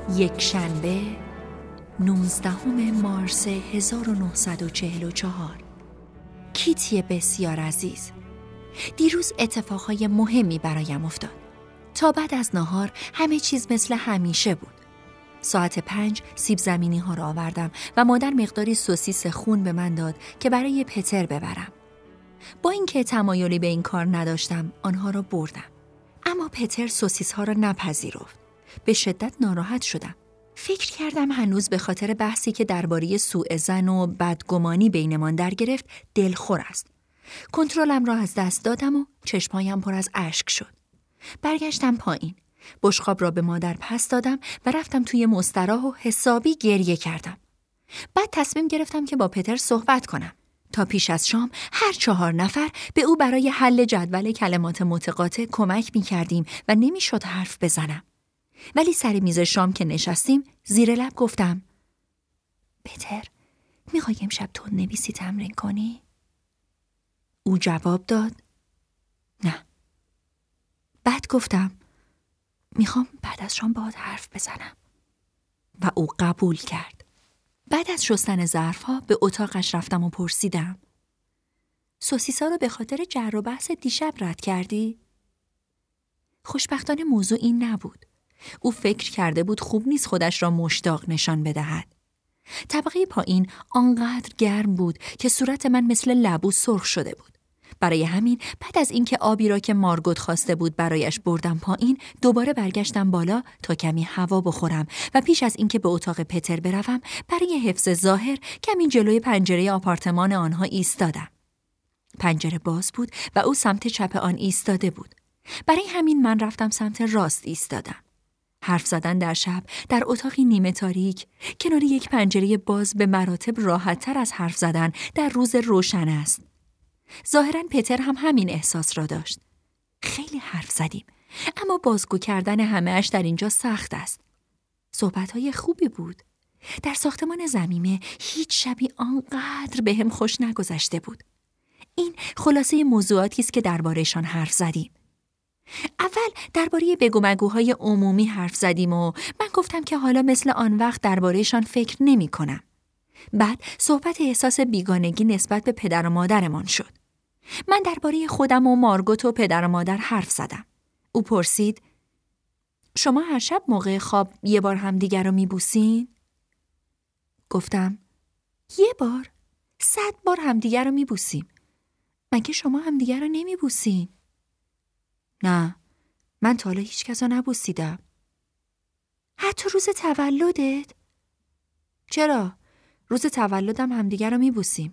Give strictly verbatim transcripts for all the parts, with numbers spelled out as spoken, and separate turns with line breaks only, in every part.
یک شنبه نوزدهم مارس هزار و نهصد و چهل و چهار. کیتی بسیار عزیز، دیروز اتفاقهای مهمی برایم افتاد. تا بعد از نهار همه چیز مثل همیشه بود. ساعت پنج سیب زمینی ها را آوردم و مادر مقداری سوسیس خون به من داد که برای پتر ببرم. با اینکه تمایلی به این کار نداشتم آنها را بردم، اما پتر سوسیس ها را نپذیرفت. به شدت ناراحت شدم. فکر کردم هنوز به خاطر بحثی که درباره سوء ظن و بدگمانی بینمان در گرفت دلخور است. کنترلم را از دست دادم و چشمایم پر از اشک شد. برگشتم پایین. بشقاب را به مادر پس دادم و رفتم توی مستراح و حسابی گریه کردم. بعد تصمیم گرفتم که با پتر صحبت کنم. تا پیش از شام هر چهار نفر به او برای حل جدول کلمات متقاطع کمک می کردیم و نمی شد حرف بزنم. ولی سر میز شام که نشستیم زیر لب گفتم: پتر، میخوای امشب تو نویسی تمرین کنی؟ او جواب داد: نه. بعد گفتم: میخوام بعد از شام باهات حرف بزنم. و او قبول کرد. بعد از شستن ظرف‌ها به اتاقش رفتم و پرسیدم: سوسیسا رو به خاطر جر و بحث دیشب رد کردی؟ خوشبختانه موضوع این نبود. او فکر کرده بود خوب نیست خودش را مشتاق نشان بدهد. طبقه پایین آنقدر گرم بود که صورت من مثل لبو سرخ شده بود. برای همین بعد از اینکه آبی را که مارگوت خواسته بود برایش بردم پایین، دوباره برگشتم بالا تا کمی هوا بخورم و پیش از اینکه به اتاق پتر بروم برای حفظ ظاهر کمی جلوی پنجره آپارتمان آنها ایستادم. پنجره باز بود و او سمت چپ آن ایستاده بود. برای همین من رفتم سمت راست ایستادم. حرف زدن در شب در اتاقی نیمه تاریک کنار یک پنجره باز به مراتب راحت تر از حرف زدن در روز روشن است. ظاهراً پتر هم همین احساس را داشت. خیلی حرف زدیم، اما بازگو کردن همه اش در اینجا سخت است. صحبت‌های خوبی بود. در ساختمان ضمیمه هیچ شبی آنقدر به هم خوش نگذشته بود. این خلاصه موضوعاتی است که درباره‌شان حرف زدیم. اول درباره بگو مگوهای عمومی حرف زدیم و من گفتم که حالا مثل آن وقت درباره‌شان فکر نمی کنم. بعد صحبت احساس بیگانگی نسبت به پدر و مادرمان شد. من درباره خودم و مارگوت و پدر و مادر حرف زدم. او پرسید: شما هر شب موقع خواب یه بار همدیگر رو میبوسین؟ گفتم: یه بار؟ صد بار همدیگر رو میبوسیم. مگه شما همدیگر رو نمیبوسین؟ نه، من تا حالا هیچ کس رو نبوسیدم. حتی روز تولدت؟ چرا؟ روز تولدم همدیگر رو میبوسیم.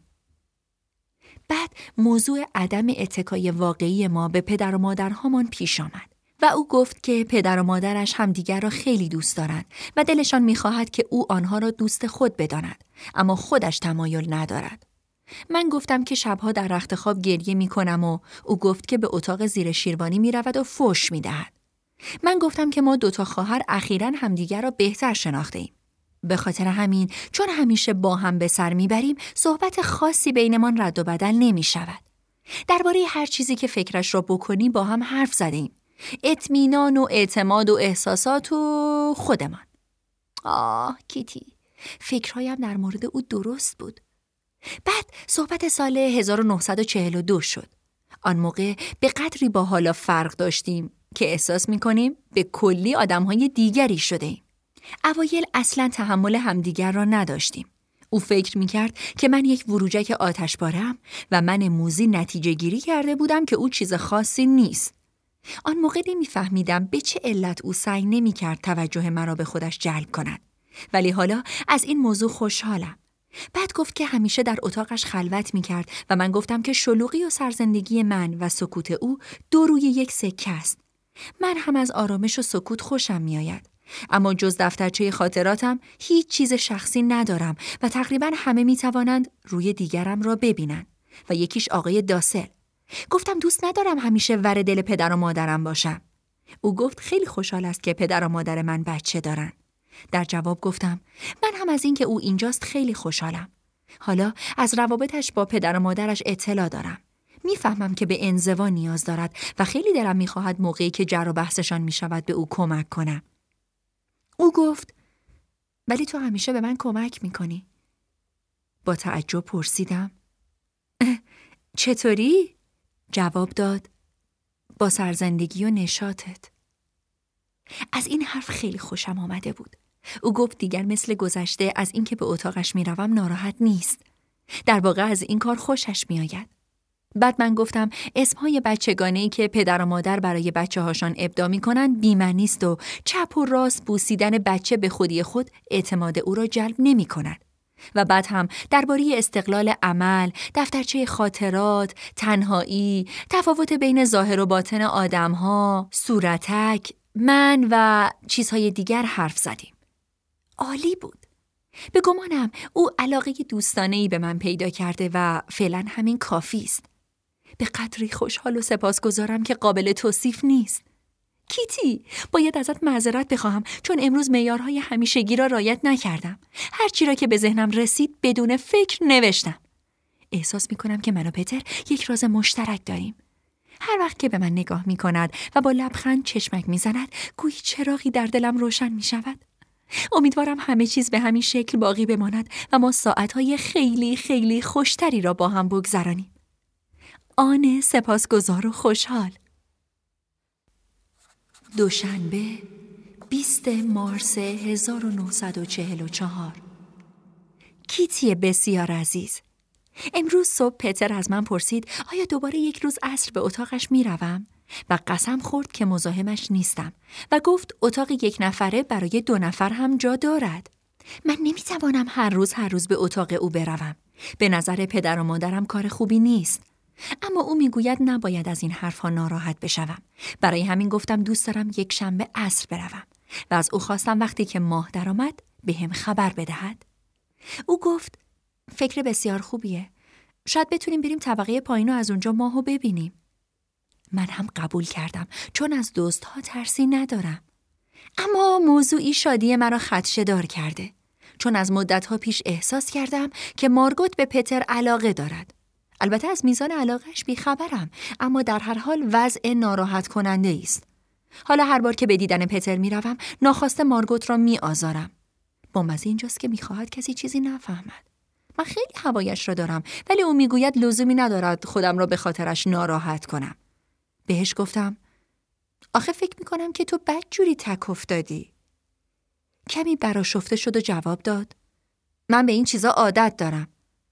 بعد موضوع عدم اتکای واقعی ما به پدر و مادرهامان پیش آمد و او گفت که پدر و مادرش همدیگر را خیلی دوست دارند و دلشان میخواهد که او آنها را دوست خود بداند، اما خودش تمایل ندارد. من گفتم که شبها در رخت خواب گریه می کنم و او گفت که به اتاق زیر شیروانی می رود و فحش می دهد. من گفتم که ما دوتا خواهر اخیراً همدیگر را بهتر شناخته ایم. به خاطر همین چون همیشه با هم به سر می بریم صحبت خاصی بینمان رد و بدل نمی شود. درباره هر چیزی که فکرش را بکنی با هم حرف زدیم. اطمینان و اعتماد و احساسات و خودمان. آه کیتی، فکرهایم در مورد او درست بود. بعد صحبت سال هزار و نهصد و چهل و دو شد. آن موقع به قدری با حالا فرق داشتیم که احساس می‌کنیم به کلی آدم‌های دیگری شده‌ایم. اوایل اصلاً تحمل همدیگر را نداشتیم. او فکر می‌کرد که من یک وروجک آتشباره‌ام و من موذی نتیجه گیری کرده بودم که او چیز خاصی نیست. آن موقع نمی‌فهمیدم به چه علت او سعی نمی‌کرد توجه مرا به خودش جلب کند. ولی حالا از این موضوع خوشحالم. بعد گفت که همیشه در اتاقش خلوت می کرد و من گفتم که شلوغی و سرزندگی من و سکوت او دو روی یک سکه است. من هم از آرامش و سکوت خوشم می آید. اما جز دفترچه خاطراتم هیچ چیز شخصی ندارم و تقریبا همه می توانند روی دیگرم را ببینند و یکیش آقای داسل. گفتم دوست ندارم همیشه ور دل پدر و مادرم باشم. او گفت خیلی خوشحال است که پدر و مادر من بچه دارن. در جواب گفتم من هم از این که او اینجاست خیلی خوشحالم. حالا از روابطش با پدر و مادرش اطلاع دارم. میفهمم که به انزوا نیاز دارد و خیلی دلم میخواهد موقعی که جر و بحثشان میشود به او کمک کنم. او گفت ولی تو همیشه به من کمک میکنی. با تعجب پرسیدم چطوری؟ جواب داد با سرزندگی و نشاطت. از این حرف خیلی خوشم آمده بود. او گفت دیگر مثل گذشته از اینکه به اتاقش میروم ناراحت نیست. در واقع از این کار خوشش میآید. بعد من گفتم اسمهای بچگانه‌ای که پدر و مادر برای بچه هاشان ابداع می‌کنند بی‌معنی است و چپ و راست بوسیدن بچه به خودی خود اعتماد او را جلب نمی‌کند. و بعد هم درباره استقلال عمل، دفترچه خاطرات، تنهایی، تفاوت بین ظاهر و باطن آدم‌ها، صورتک، من و چیزهای دیگر حرف زدیم. عالی بود. به گمانم او علاقه دوستانه‌ای به من پیدا کرده و فعلا همین کافی است. به قدری خوشحال و سپاسگزارم که قابل توصیف نیست. کیتی، باید ازت معذرت بخواهم چون امروز معیارهای همیشگی را رعایت نکردم. هر چی را که به ذهنم رسید بدون فکر نوشتم. احساس می‌کنم که من و پتر یک راز مشترک داریم. هر وقت که به من نگاه می‌کند و با لبخند چشمک می‌زند، گویی چراغی در دلم روشن می‌شود. امیدوارم همه چیز به همین شکل باقی بماند و ما ساعتهای خیلی خیلی خوشتری را با هم بگذرانیم. آن سپاسگزار و خوشحال. دوشنبه بیستم مارس هزار و نهصد و چهل و چهار. کیتی بسیار عزیز، امروز صبح پتر از من پرسید آیا دوباره یک روز عصر به اتاقش می روم؟ و قسم خورد که مزاحمش نیستم و گفت اتاق یک نفره برای دو نفر هم جا دارد. من نمی توانم هر روز هر روز به اتاق او بروم. به نظر پدر و مادرم کار خوبی نیست. اما او میگوید نباید از این حرفها ناراحت بشوم. برای همین گفتم دوست دارم یک شنبه عصر بروم و از او خواستم وقتی که ماه درآمد به هم خبر بدهد. او گفت فکر بسیار خوبیه. شاید بتونیم بریم طبقه پایین و از اونجا ماهو ببینیم. من هم قبول کردم چون از دوستها ترسی ندارم. اما موضوعی شادی مرا خدشه‌دار کرده، چون از مدتها پیش احساس کردم که مارگوت به پتر علاقه دارد. البته از میزان علاقهش بیخبرم، اما در هر حال وضع ناراحت کننده است. حالا هر بار که به دیدن پتر میروم ناخواسته مارگوت را می آزارم. بامزه اینجاست که میخواهد کسی چیزی نفهمد. من خیلی هوایش را دارم، ولی او میگوید لزومی ندارد خودم را به خاطرش ناراحت کنم. بهش گفتم آخه فکر میکنم که تو بدجوری تک افتادی. کمی برآشفته شد و جواب داد من به این چیزا عادت دارم.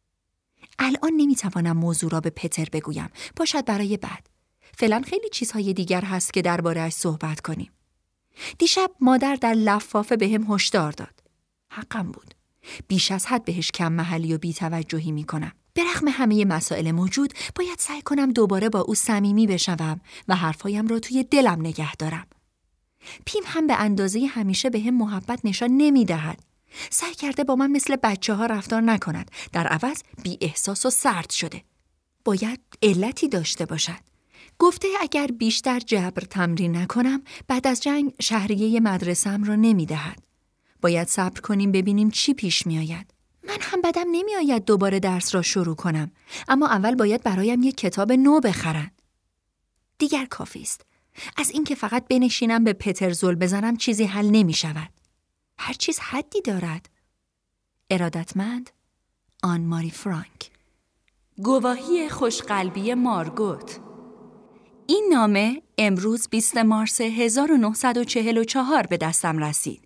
الان نمیتوانم موضوع را به پتر بگویم، باشد برای بعد. فعلا خیلی چیزهای دیگر هست که درباره‌اش صحبت کنیم. دیشب مادر در لفافه به هم هشدار داد. حقم بود. بیش از حد بهش کم محلی و بی‌توجهی میکنم. به رغم همه مسائل موجود باید سعی کنم دوباره با او صمیمی بشوم و حرفایم را توی دلم نگه دارم. پیم هم به اندازه همیشه به هم محبت نشان نمیدهد. سعی کرده با من مثل بچه ها رفتار نکند. در عوض بی احساس و سرد شده. باید علتی داشته باشد. گفته اگر بیشتر جبر تمرین نکنم بعد از جنگ شهریه مدرسه‌ام را نمیدهد. باید صبر کنیم ببینیم چی پیش می آید. من هم بدم نمی آید دوباره درس را شروع کنم، اما اول باید برایم یک کتاب نو بخرن. دیگر کافی است. از اینکه فقط بنشینم به پتر زل بزنم چیزی حل نمی شود. هر چیز حدی دارد. ارادتمند آن ماری فرانک. گواهی خوشقلبی مارگوت. این نامه امروز بیستم مارس هزار و نهصد و چهل و چهار به دستم رسید.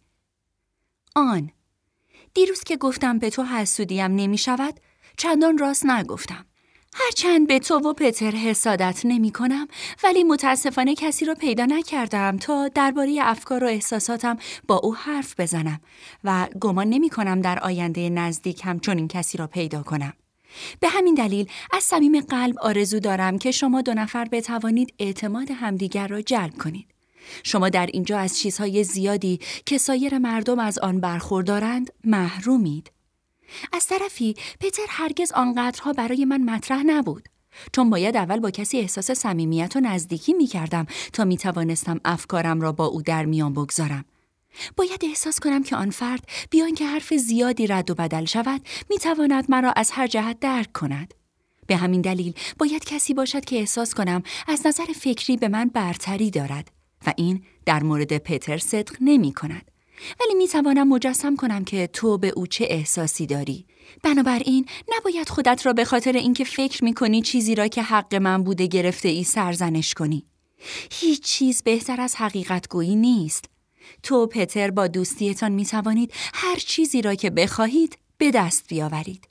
آن دیروز که گفتم به تو حسودیم نمی شود، چندان راست نگفتم. هرچند به تو و پتر حسادت نمی کنم، ولی متاسفانه کسی را پیدا نکردم تا درباره افکار و احساساتم با او حرف بزنم و گمان نمی کنم در آینده نزدیک هم چنین کسی را پیدا کنم. به همین دلیل از صمیم قلب آرزو دارم که شما دو نفر بتوانید اعتماد همدیگر را جلب کنید. شما در اینجا از چیزهای زیادی که سایر مردم از آن برخوردارند محرومید. از طرفی پتر هرگز آنقدرها برای من مطرح نبود، چون باید اول با کسی احساس صمیمیت و نزدیکی می کردم تا می توانستم افکارم را با او در میان بگذارم. باید احساس کنم که آن فرد بیان که حرف زیادی رد و بدل شود می تواند مرا از هر جهت درک کند. به همین دلیل باید کسی باشد که احساس کنم از نظر فکری به من برتری دارد و این در مورد پتر صدق نمی کند. ولی میتوانم مجسم کنم که تو به او چه احساسی داری. بنابراین نباید خودت را به خاطر اینکه فکر میکنی چیزی را که حق من بوده گرفته ای سرزنش کنی. هیچ چیز بهتر از حقیقت گویی نیست. تو و پتر با دوستیتان میتوانید هر چیزی را که بخواهید به دست بیاورید.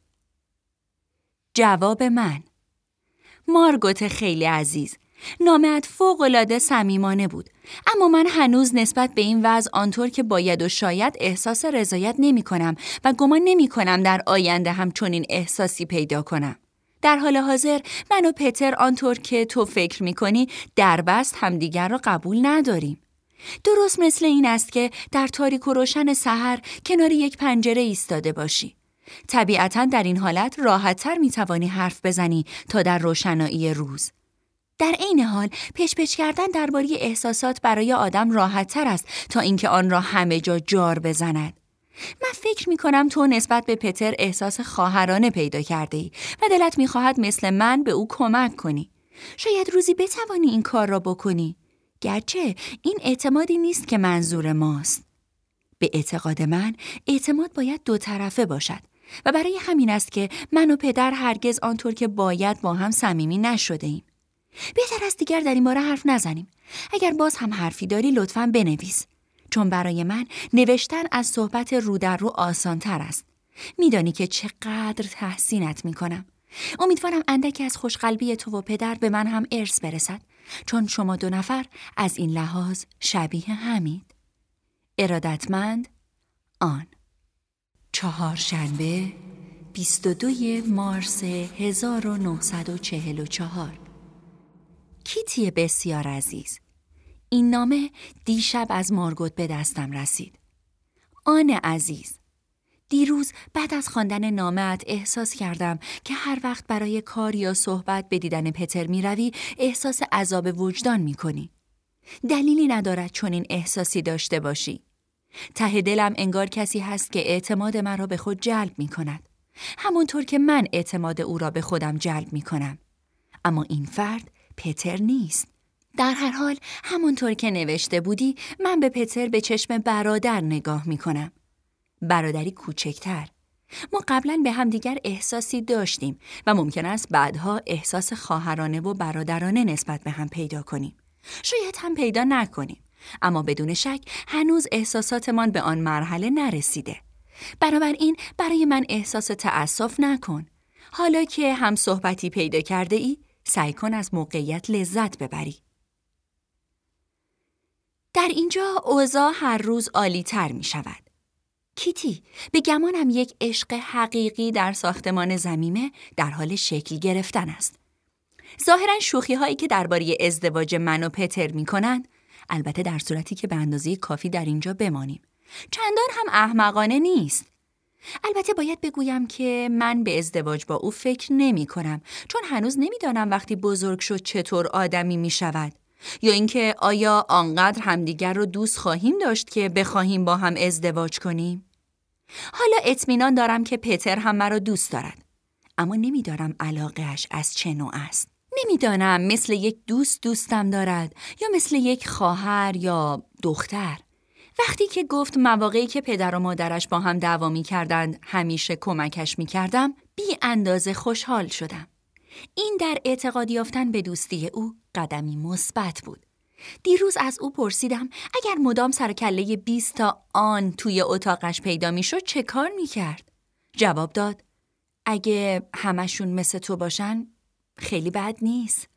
جواب من: مارگوت خیلی عزیز، نامه‌ات فوق‌العاده صمیمانه بود، اما من هنوز نسبت به این وضع آنطور که باید و شاید احساس رضایت نمی کنم و گمان نمی کنم در آینده هم چنین احساسی پیدا کنم. در حال حاضر من و پتر آنطور که تو فکر می کنی دربست همدیگر را قبول نداریم. درست مثل این است که در تاریک و روشن سحر کنار یک پنجره ایستاده باشی. طبیعتاً در این حالت راحت‌تر می‌توانی حرف بزنی تا در روشنایی روز. در عین حال پچ پچ کردن درباره احساسات برای آدم راحت‌تر است تا اینکه آن را همه جا جار بزند. من فکر می‌کنم تو نسبت به پتر احساس خواهرانه پیدا کرده‌ای و دلت می‌خواهد مثل من به او کمک کنی. شاید روزی بتوانی این کار را بکنی. گرچه این اعتمادی نیست که منظور ماست. به اعتقاد من اعتماد باید دو طرفه باشد و برای همین است که من و پدر هرگز آنطور که باید با هم صمیمی نشده ایم. بهتر است دیگر در این باره حرف نزنیم. اگر باز هم حرفی داری لطفاً بنویس، چون برای من نوشتن از صحبت رو در رو آسان تر است. میدانی که چقدر تحسینت میکنم. امیدوارم اندکی از خوشقلبی تو و پدر به من هم ارث برسد، چون شما دو نفر از این لحاظ شبیه همید. ارادتمند آن. چهارشنبه بیست و دوی مارس هزار و نهصد و چهل و چهار. کیتی بسیار عزیز، این نامه دیشب از مارگوت به دستم رسید. آن عزیز، دیروز بعد از خواندن نامه‌ات احساس کردم که هر وقت برای کار یا صحبت به دیدن پتر می روی احساس عذاب وجدان می کنی. دلیلی ندارد چون این احساسی داشته باشی. ته دلم انگار کسی هست که اعتماد من را به خود جلب می کند. همونطور که من اعتماد او را به خودم جلب می کنم. اما این فرد پتر نیست. در هر حال همونطور که نوشته بودی من به پتر به چشم برادر نگاه می کنم. برادری کوچکتر. ما قبلا به هم دیگر احساسی داشتیم و ممکن است بعدها احساس خواهرانه و برادرانه نسبت به هم پیدا کنیم. شاید هم پیدا نکنیم. اما بدون شک هنوز احساساتمان به آن مرحله نرسیده. بنابراین برای من احساس تأسف نکن. حالا که هم صحبتی پیدا کرده ای، سعی کن از موقعیت لذت ببری. در اینجا اوضاع هر روز عالی تر می شود. کیتی، به گمانم یک عشق حقیقی در ساختمان ضمیمه در حال شکل گرفتن است. ظاهراً شوخی هایی که درباره ازدواج من و پتر می کنند، البته در صورتی که به اندازه کافی در اینجا بمانیم، چندان هم احمقانه نیست. البته باید بگویم که من به ازدواج با او فکر نمی کنم، چون هنوز نمی دانم وقتی بزرگ شد چطور آدمی می شود، یا اینکه آیا آنقدر همدیگر رو دوست خواهیم داشت که بخواهیم با هم ازدواج کنیم. حالا اطمینان دارم که پتر هم مرا دوست دارد، اما نمیدانم علاقه‌اش از چه نوع است. نمیدانم مثل یک دوست دوستم دارد یا مثل یک خواهر یا دختر. وقتی که گفت مواقعی که پدر و مادرش با هم دعوا می‌کردند همیشه کمکش می‌کردم، بی اندازه خوشحال شدم. این در اعتقاد یافتن به دوستی او قدمی مثبت بود. دیروز از او پرسیدم اگر مدام سر کله بیست تا آن توی اتاقش پیدا میشد چه کار میکرد؟ جواب داد اگه همشون مثل تو باشن خیلی بد نیست.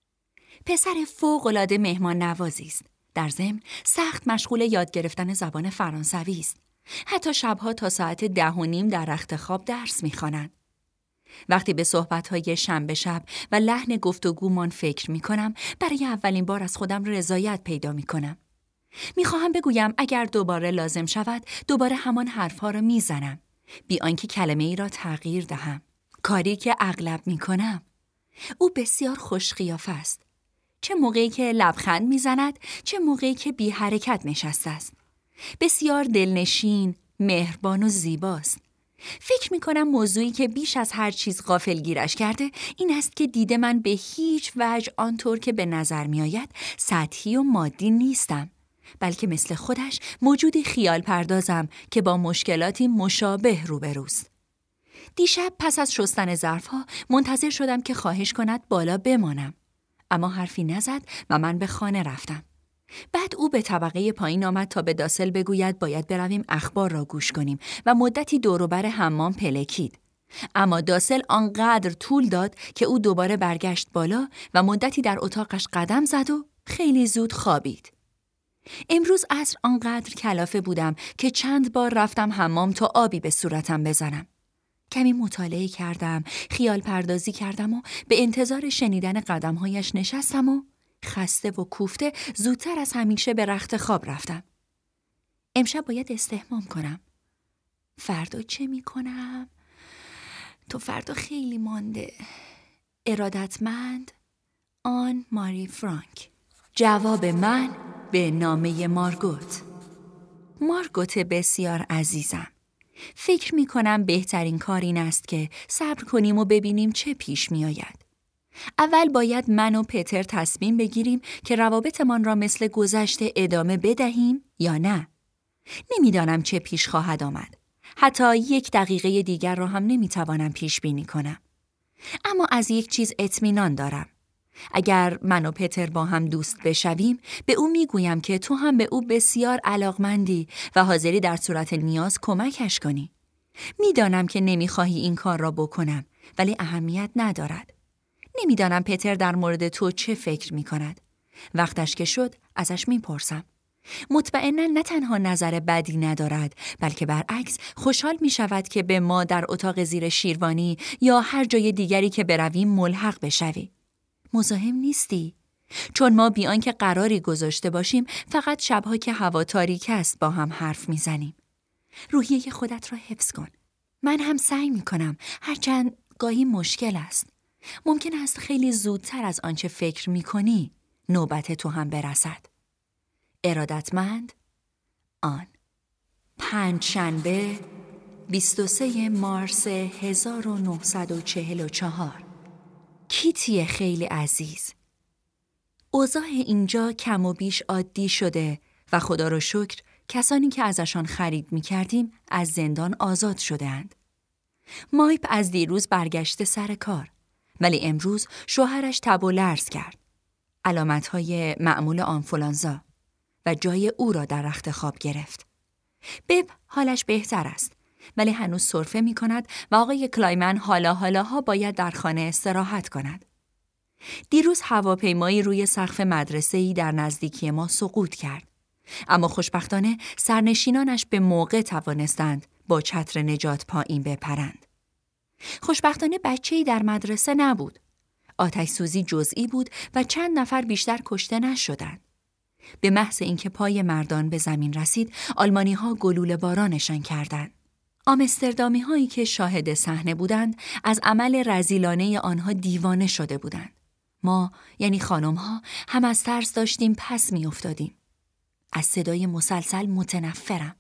پسر فوق‌العاده مهمان نوازی است. در ضمن سخت مشغول یاد گرفتن زبان فرانسوی است. حتی شبها تا ساعت ده و نیم در رخت خواب درس میخواند. وقتی به صحبت‌های شنبه شب و لحن گفتگومان فکر می‌کنم، برای اولین بار از خودم رضایت پیدا می‌کنم. می‌خواهم بگویم اگر دوباره لازم شود، دوباره همان حرف‌ها را می‌زنم، بی آنکه کلمه‌ای را تغییر دهم. کاری که اغلب می‌کنم. او بسیار خوش قیافه است. چه موقعی که لبخند می‌زند، چه موقعی که بی حرکت نشسته است. بسیار دلنشین، مهربان و زیباست. فکر می کنم موضوعی که بیش از هر چیز غافلگیرش کرده این است که دیده من به هیچ وجه آنطور که به نظر می آید سطحی و مادی نیستم. بلکه مثل خودش موجودی خیال پردازم که با مشکلاتی مشابه روبروست. دیشب پس از شستن ظرف‌ها منتظر شدم که خواهش کند بالا بمانم. اما حرفی نزد و من به خانه رفتم. بعد او به طبقه پایین آمد تا به داسل بگوید باید برویم اخبار را گوش کنیم و مدتی دور و بر حمام پلکید. اما داسل آنقدر طول داد که او دوباره برگشت بالا و مدتی در اتاقش قدم زد و خیلی زود خوابید. امروز عصر آنقدر کلافه بودم که چند بار رفتم حمام تا آبی به صورتم بزنم. کمی مطالعه کردم، خیال پردازی کردم و به انتظار شنیدن قدمهایش نشستم و خسته و کوفته زودتر از همیشه به رخت خواب رفتم. امشب باید استحمام کنم. فردا چه می کنم؟ تو فردا خیلی مانده. ارادتمند آن ماری فرانک. جواب من به نامه مارگوت. مارگوت بسیار عزیزم، فکر می کنم بهترین کار این است که صبر کنیم و ببینیم چه پیش می آید. اول باید من و پتر تصمیم بگیریم که روابطمان را مثل گذشته ادامه بدهیم یا نه. نمیدانم چه پیش خواهد آمد. حتی یک دقیقه دیگر را هم نمیتوانم پیش بینی کنم. اما از یک چیز اطمینان دارم. اگر من و پتر با هم دوست بشویم، به او میگویم که تو هم به او بسیار علاقمندی و حاضری در صورت نیاز کمکش کنی. میدانم که نمیخواهی این کار را بکنم، ولی اهمیت ندارد. نمیدانم پتر در مورد تو چه فکر میکند. وقتش که شد ازش میپرسم. مطمئنا نه تنها نظر بدی ندارد، بلکه برعکس خوشحال می شود که به ما در اتاق زیر شیروانی یا هر جای دیگری که برویم ملحق بشوی. مزاحم نیستی؟ چون ما بیان که قراری گذاشته باشیم فقط شبها که هوا تاریک است با هم حرف می زنیم. روحیه خودت را حفظ کن. من هم سعی می کنم، هرچند گاهی مشکل است. ممکن است خیلی زودتر از آنچه فکر می کنی نوبت تو هم برسد. ارادتمند آن. پنجشنبه بیست و سوم مارس هزار و نهصد و چهل و چهار. کیتی خیلی عزیز، اوضاع اینجا کم و بیش عادی شده و خدا را شکر کسانی که ازشان خرید می کردیم از زندان آزاد شده اند. مایپ از دیروز برگشته سر کار، ولی امروز شوهرش تب و لرز کرد. علامتهای معمول آنفولانزا و جای او را در رخت خواب گرفت. بب حالش بهتر است، ولی هنوز سرفه می کند و آقای کلایمن حالا حالاها باید در خانه استراحت کند. دیروز هواپیمایی روی سقف مدرسه‌ای در نزدیکی ما سقوط کرد. اما خوشبختانه سرنشینانش به موقع توانستند با چتر نجات پایین بپرند. خوشبختانه بچه‌ای در مدرسه نبود. آتش سوزی جزئی بود و چند نفر بیشتر کشته نشدند. به محض اینکه پای مردان به زمین رسید، آلمانی‌ها گلوله بارانشان کردند. آمستردامی هایی که شاهد صحنه بودند از عمل رذیلانه آنها دیوانه شده بودند. ما یعنی خانم ها هم از ترس داشتیم پس می افتادیم. از صدای مسلسل متنفرم.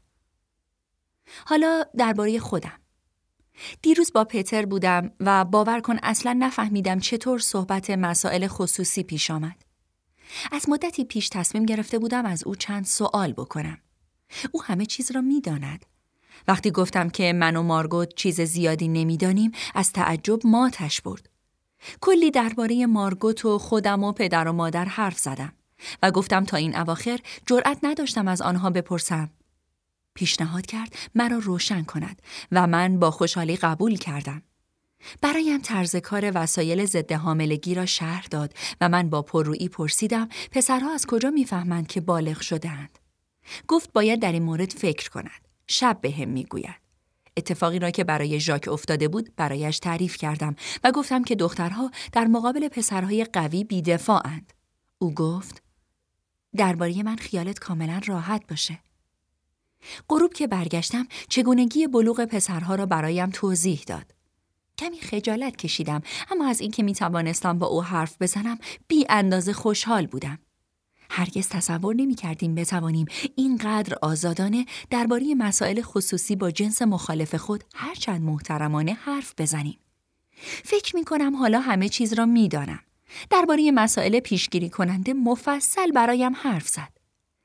حالا درباره خودم. دیروز با پتر بودم و باور کن اصلا نفهمیدم چطور صحبت مسائل خصوصی پیش آمد. از مدتی پیش تصمیم گرفته بودم از او چند سوال بکنم. او همه چیز را می داند. وقتی گفتم که من و مارگوت چیز زیادی نمیدانیم، از تعجب ماتش برد. کلی درباره مارگوت و خودم و پدر و مادر حرف زدم و گفتم تا این اواخر جرأت نداشتم از آنها بپرسم. پیشنهاد کرد مرا روشن کند و من با خوشحالی قبول کردم. برایم طرز کار وسایل ضد حاملگی را شرح داد و من با پررویی پرسیدم پسرها از کجا میفهمند که بالغ شده‌اند. گفت باید در این مورد فکر کند. شب به هم میگوید. اتفاقی را که برای ژاک افتاده بود برایش تعریف کردم و گفتم که دخترها در مقابل پسرهای قوی بی‌دفاعند. او گفت درباره من خیالت کاملا راحت باشه. غروب که برگشتم چگونگی بلوغ پسرها را برایم توضیح داد. کمی خجالت کشیدم، اما از اینکه می توانستم با او حرف بزنم بی اندازه خوشحال بودم. هرگز تصور نمی کردیم بتوانیم اینقدر آزادانه درباره مسائل خصوصی با جنس مخالف خود هرچند محترمانه حرف بزنیم. فکر می کنم حالا همه چیز را می دانم. درباره مسائل پیشگیری کننده مفصل برایم حرف زد.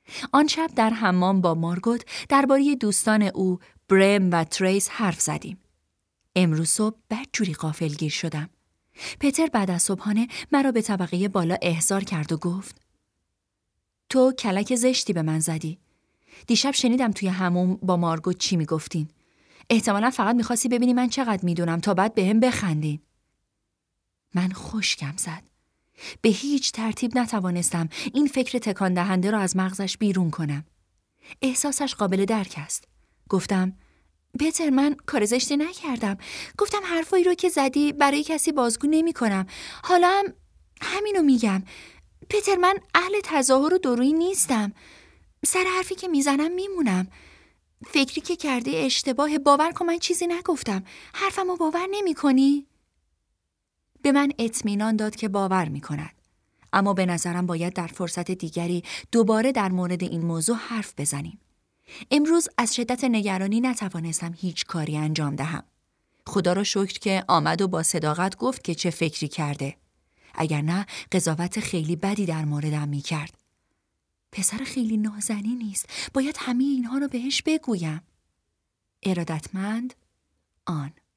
آن شب در حمام با مارگوت درباره دوستان او برم و تریس حرف زدیم. امروز صبح بدجوری غافلگیر شدم. پتر بعد از صبحانه مرا به طبقه بالا احضار کرد و گفت: تو کلک زشتی به من زدی. دیشب شنیدم توی حموم با مارگوت چی میگفتین. احتمالا فقط میخواستی ببینی من چقدر میدونم تا بعد بهم بخندین. من خشکم زد. به هیچ ترتیب نتوانستم این فکر تکان دهنده را از مغزش بیرون کنم. احساسش قابل درک است. گفتم: پتر، من کار زشتی نکردم. گفتم حرفایی رو که زدی برای کسی بازگو نمی کنم. حالا هم همینو میگم. پتر، من اهل تظاهر و دورویی نیستم. سر حرفی که میزنم میمونم. فکری که کردی اشتباه. باور کن من چیزی نگفتم. حرفمو باور نمی کنی؟ به من اطمینان داد که باور می کند. اما به نظرم باید در فرصت دیگری دوباره در مورد این موضوع حرف بزنیم. امروز از شدت نگرانی نتوانستم هیچ کاری انجام دهم. خدا را شکر که آمد و با صداقت گفت که چه فکری کرده. اگر نه قضاوت خیلی بدی در موردم می کرد. پسر خیلی نازنی نیست. باید همه اینها را بهش بگویم. ارادتمند آن.